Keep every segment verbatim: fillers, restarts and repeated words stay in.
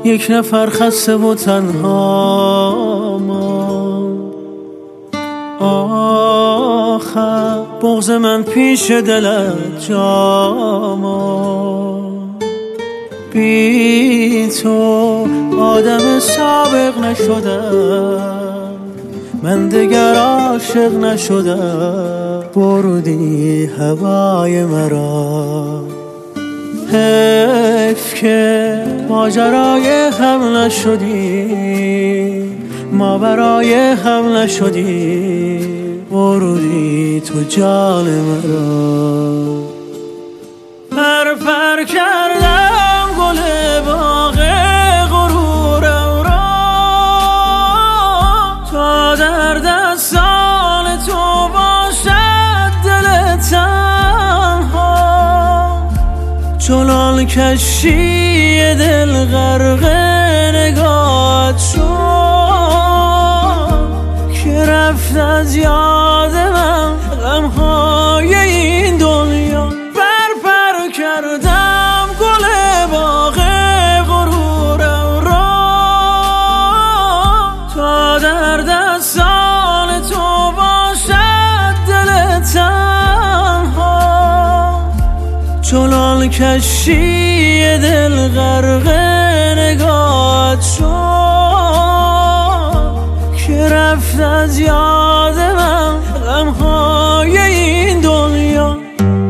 یک نفر خسته و تنها ما. آخر بغض من پیش دلت جاما، بی تو آدم سابق نشدم، من دگر عاشق نشدم. بردی هوای مرا، حیف که ماجرای هم نشدی، ما برای هم نشدی. بردی تو جان مرا. پر پر کردم گل باغ غرورم را، تا در دستان تو باشد دل تنها. چنان کشتی دل غرق نگاهت شد که رفت از یاد من غمهای این دنیا. پر پر کردم گل باغ غرورم را، تا در دستان تو باشد دل تنها. چنان کشتی دل غرق نگاهت شد که رفت از یاد من غمهای این دنیا.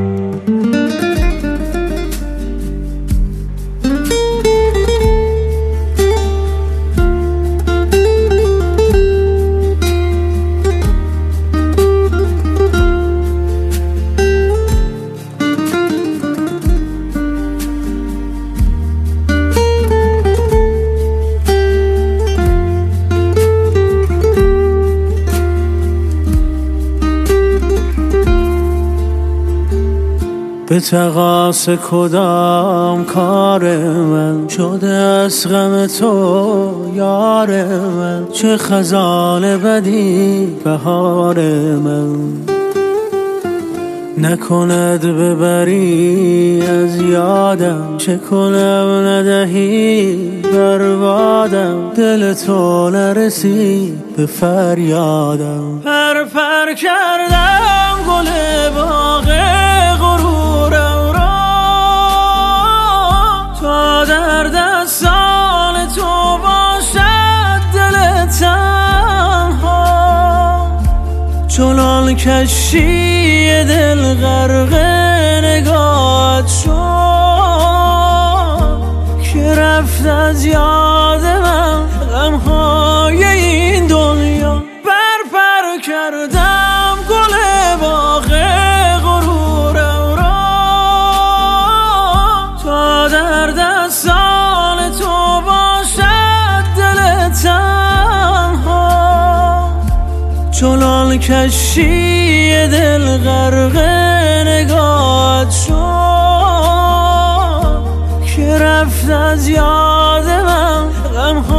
به تقاص کدام کار من شده از غم تو یار من؟ چه خزان بدی بهار من، نکند ببری از یادم. چه کنم ندهی بربادم، دل تو نرسید به فریادم. پر پر کردم گل باغ غرورم را، تا در دستان تو باشد دل تنها. چنان کشتی دل غرق نگاهت شد که رفت از یاد من غمهای این دنیا. پر پر کردم گل باغ غرورم را، تا در دستان تو باشد دل تنها. چنان کشتی دل غرق نگاهت شد که رفت از یاد من غمها.